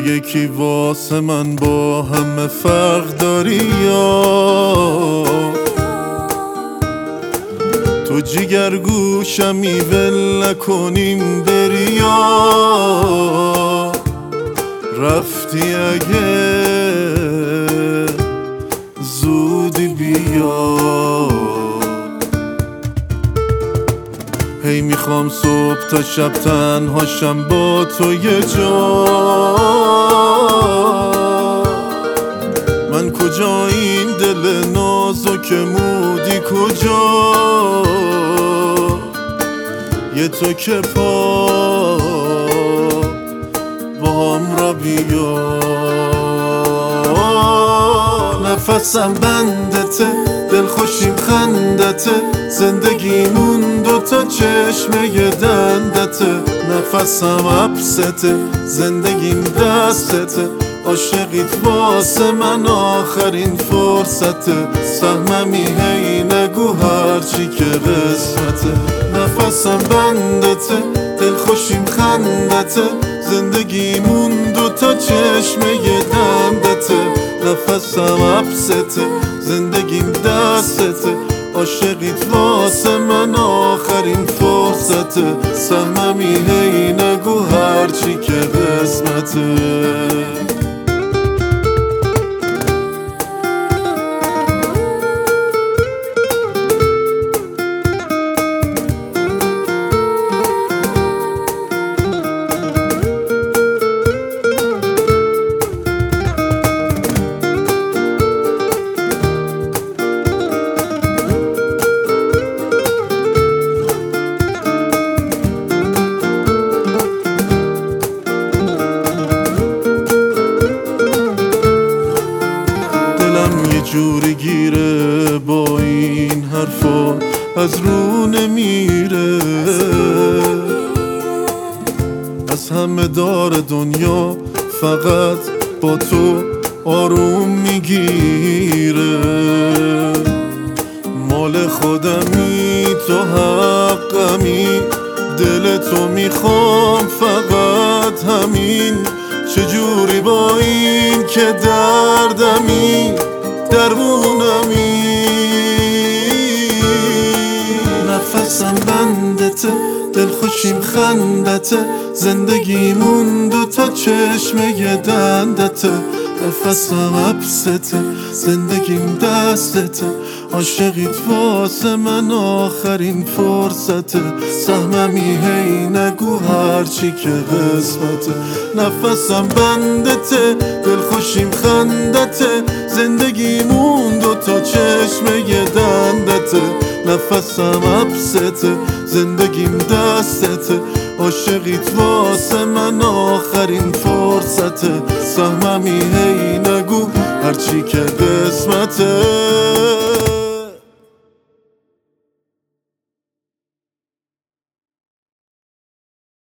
یکی واسه من با همه فرق داری یا تو جگر گوشمی ول نکنیم بری یا رفتی اگه زودی بیا هی میخوام صبح تا شب تنهاشم با تو یه جا من کجا این دل نازک مودی کجا یه تو که پا با هم را بیا نفسم بندته دلخوشیم خندته زندگیمون دوتا چشمه دندته نفسم عبسته زندگیم دستته عاشقیت واسه من آخرین فرصته سهممی هی نگو هرچی که قسمته نفسم بندته دلخوشیم خندته زندگیمون دوتا چشمه دندته نفسم عبسته زندگیم دستته عاشقیت واسه من آخرین فرصته سهممی هی نگو هرچی که قسمته جوری گیره با این حرفا از رو نمیره از همه دار دنیا فقط با تو آروم میگیره مال خودمی تو حقمی دل تو میخوام فقط همین چجوری با این که دردمی درمونمی نفسم بندته دلخوشیم خندته زندگیمون دوتا چشمه دندته نفسم عبسته زندگیم دستته عاشقیت واسه من آخرین فرصته سهممی هی نگو هرچی که قسمته نفسم بندته دلخوشیم خندته زندگیمون دوتا چشمه دندته نفسم عبسته زندگیم دستته عاشقیت واسه من آخرین فرصته سهممی هی نگو هرچی که قسمته